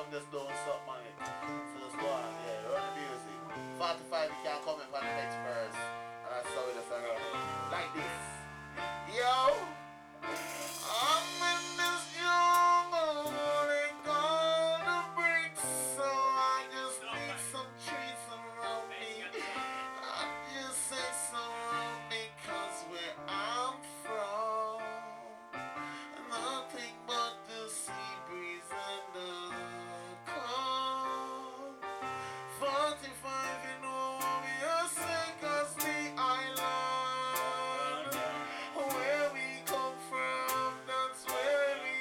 I'm just doing something on it. So let's go on, yeah, run the music. 45 you can't come in for the next verse. And that's how we just run it. Like this. Yo! I'm in this jungle, they gonna break, so I just need some trees around me. I just say surround me, cause where I'm from, nothing but the sea breeze and the calm. 45, you know what we are saying, cause the island where we come from, that's where we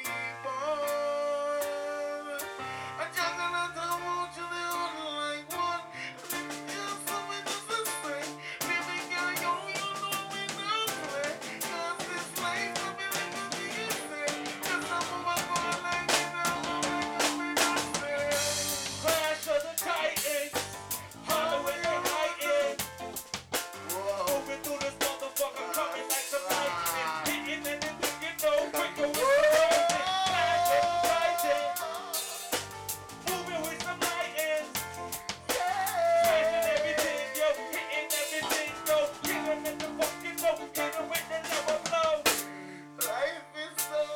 born. I juggle and I want you to hold like one. Just so we just a stray. Baby girl, you know we don't play. Cause this life will be like a big thing. Just a woman going like it now, we don't say. Clash of the Titans, holler when they hiding. Whoa. Moving through this motherfucker, coming like the lightning. Hitting anything you know, quicker with the Clash of the Titans, moving with some lightning. Smashing everything, yo, hitting everything, yo. Killing in the fucking no, killing with the never blow. Life is so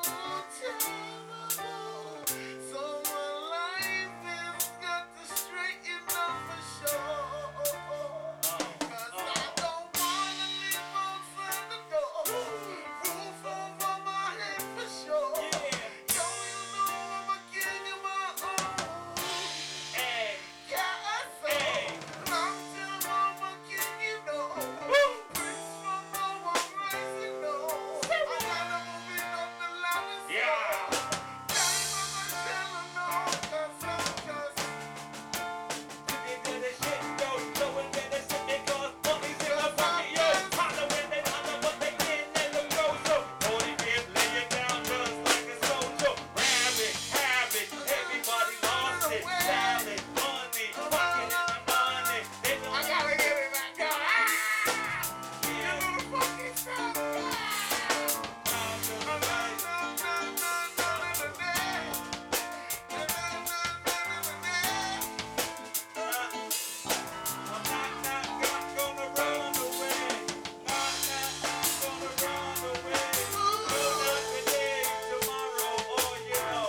terrible. So my life has got to straighten up for sure. Cause I don't wanna live outside the door. Roof over my head for sure. Yeah. Yo, you know I'ma give you my own. Hey, Castle. Hey. Long till I'ma give you know. Prince from the one rising no. I gotta move it up the ladder. yeah. Time I'ma tell her no. Cause They do the shit, yo, knowing that the shit they cause money's in my pocket, yo. Holler when they holler what they in and the go, so. 45 lay it down just like a soldier. Grab it, have it, everybody lost it. Salad, money, pocket in the money. They I don't gotta get it back down. You yeah. know the fucking stuff. Time to the right. I'm not gonna run away. Not gonna run away. No, not today, tomorrow, oh you know.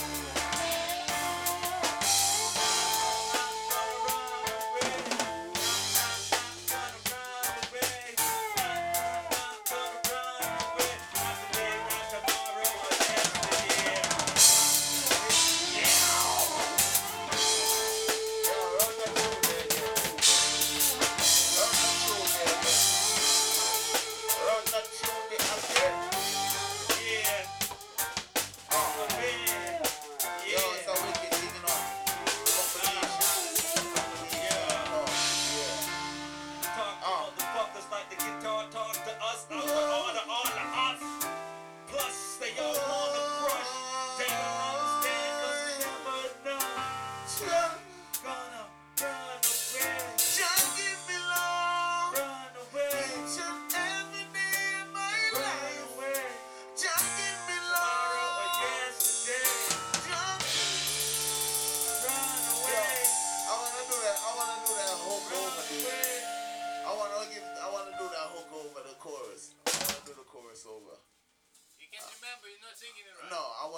Motherfuckers like the guitar talk to us, all of us. Plus, they all wanna crush. They don't understand, cause they never know. Gonna run away, Just give me love. run away, Each and every day of my run life. away. Just give me Tomorrow or love. yesterday, Just run away, I wanna do that. I wanna do that hook run over. away. I wanna do that hook over the chorus. I wanna do the chorus over. You can't remember, you're not singing it right. No, I